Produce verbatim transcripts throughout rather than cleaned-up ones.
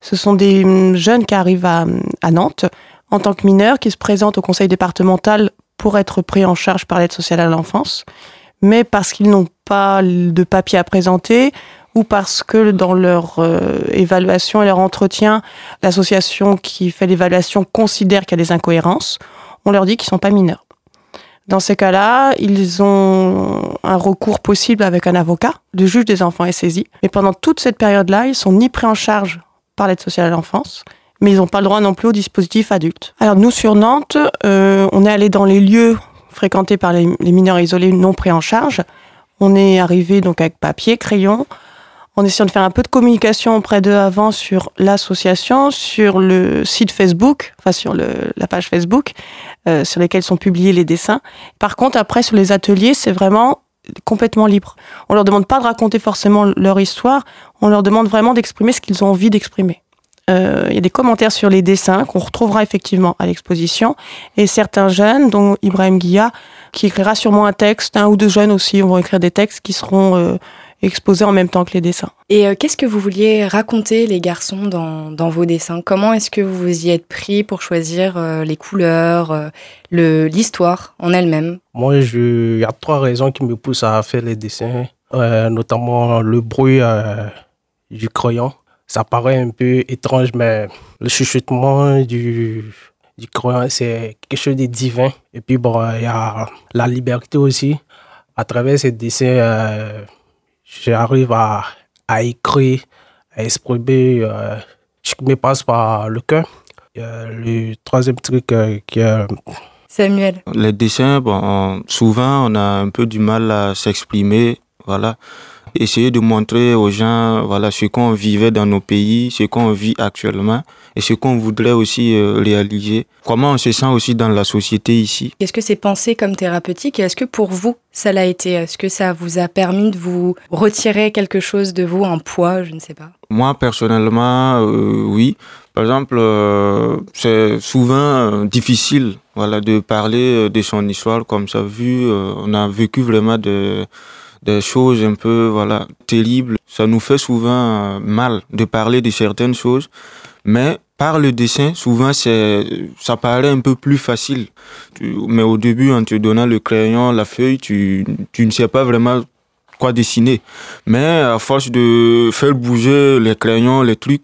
Ce sont des jeunes qui arrivent à, à Nantes en tant que mineurs, qui se présentent au conseil départemental pour être pris en charge par l'aide sociale à l'enfance, mais parce qu'ils n'ont pas de papier à présenter ou parce que dans leur euh, évaluation et leur entretien, l'association qui fait l'évaluation considère qu'il y a des incohérences, on leur dit qu'ils ne sont pas mineurs. Dans ces cas-là, ils ont un recours possible avec un avocat. Le juge des enfants est saisi. Mais pendant toute cette période-là, ils ne sont ni pris en charge par l'aide sociale à l'enfance, mais ils n'ont pas le droit non plus au dispositif adulte. Alors nous, sur Nantes, euh, on est allé dans les lieux fréquentés par les, les mineurs isolés non pris en charge. On est arrivé donc avec papier, crayon, en essayant de faire un peu de communication auprès d'eux avant sur l'association, sur le site Facebook, enfin sur le, la page Facebook, euh, sur lesquels sont publiés les dessins. Par contre, après, sur les ateliers, c'est vraiment complètement libre. On leur demande pas de raconter forcément leur histoire, on leur demande vraiment d'exprimer ce qu'ils ont envie d'exprimer. Euh, il y a des commentaires sur les dessins qu'on retrouvera effectivement à l'exposition, et certains jeunes, dont Ibrahim Guilla, qui écrira sûrement un texte, un ou deux jeunes aussi vont écrire des textes qui seront euh, exposés en même temps que les dessins. Et euh, qu'est-ce que vous vouliez raconter, les garçons, dans, dans vos dessins ? Comment est-ce que vous vous y êtes pris pour choisir euh, les couleurs, euh, le, l'histoire en elle-même ? Moi, je, il y a trois raisons qui me poussent à faire les dessins, euh, notamment le bruit euh, du crayon. Ça paraît un peu étrange, mais le chuchotement du, du crayon, c'est quelque chose de divin. Et puis, bon, il y a la liberté aussi. À travers ces dessins, euh, j'arrive à, à écrire, à exprimer euh, ce qui me passe par le cœur. Euh, le troisième truc euh, qui est... Samuel. Les dessins, bon, souvent, on a un peu du mal à s'exprimer, voilà. Essayer de montrer aux gens voilà, ce qu'on vivait dans nos pays, ce qu'on vit actuellement et ce qu'on voudrait aussi euh, réaliser. Comment on se sent aussi dans la société ici. Est-ce que c'est pensé comme thérapeutique et est-ce que pour vous, ça l'a été ? Est-ce que ça vous a permis de vous retirer quelque chose de vous, un poids, je ne sais pas ? Moi, personnellement, euh, oui. Par exemple, euh, c'est souvent euh, difficile voilà, de parler de son histoire comme ça, vu euh, on a vécu vraiment de... des choses un peu voilà terribles. Ça nous fait souvent mal de parler de certaines choses, mais par le dessin, souvent c'est ça paraît un peu plus facile. Tu, mais au début, en te donnant le crayon, la feuille, tu tu ne sais pas vraiment quoi dessiner. Mais à force de faire bouger les crayons, les trucs,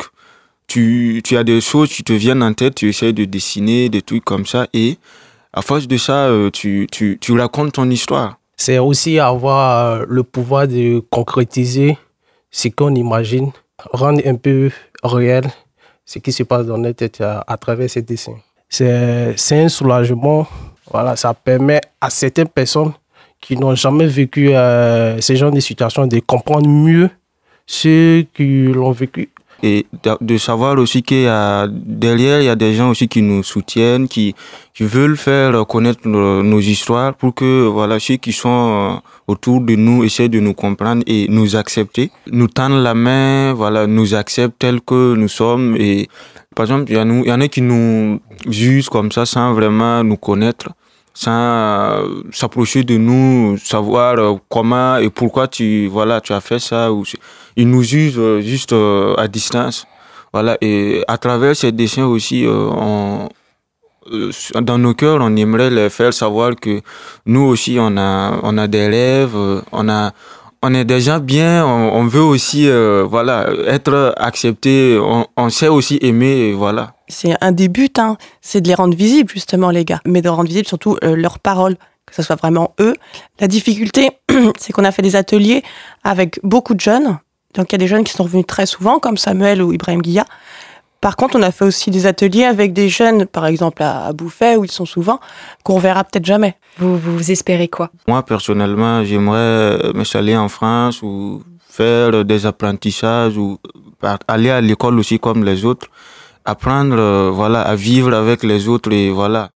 tu tu as des choses qui te viennent en tête, tu essaies de dessiner des trucs comme ça et à force de ça, tu tu tu racontes ton histoire. C'est aussi avoir le pouvoir de concrétiser ce qu'on imagine, rendre un peu réel ce qui se passe dans notre tête à, à travers ces dessins. C'est, c'est un soulagement. Voilà, ça permet à certaines personnes qui n'ont jamais vécu euh, ce genre de situation de comprendre mieux ceux qui l'ont vécu. Et de savoir aussi qu'il y a derrière, il y a des gens aussi qui nous soutiennent, qui, qui veulent faire connaître nos, nos histoires pour que voilà, ceux qui sont autour de nous essaient de nous comprendre et nous accepter, nous tendent la main, voilà, nous acceptent tels que nous sommes. Et par exemple, il y, a nous, il y en a qui nous jugent comme ça sans vraiment nous connaître, sans s'approcher de nous, savoir comment et pourquoi tu, voilà, tu as fait ça. Ou ils nous jugent juste à distance. Voilà. Et à travers ces dessins aussi, on, dans nos cœurs, on aimerait les faire savoir que nous aussi, on a, on a des rêves, on a, on est déjà bien, on, on veut aussi, euh, voilà, être accepté, on, on sait aussi aimer, voilà. C'est un des buts, hein, c'est de les rendre visibles justement les gars, mais de rendre visibles surtout euh, leurs paroles, que ce soit vraiment eux. La difficulté, c'est qu'on a fait des ateliers avec beaucoup de jeunes, donc il y a des jeunes qui sont revenus très souvent, comme Samuel ou Ibrahim Guilla. Par contre, on a fait aussi des ateliers avec des jeunes, par exemple à, à Bouffay, où ils sont souvent, qu'on verra peut-être jamais. Vous, vous espérez quoi ? Moi, personnellement, j'aimerais m'installer en France ou faire des apprentissages ou aller à l'école aussi comme les autres, apprendre, voilà, à vivre avec les autres et voilà.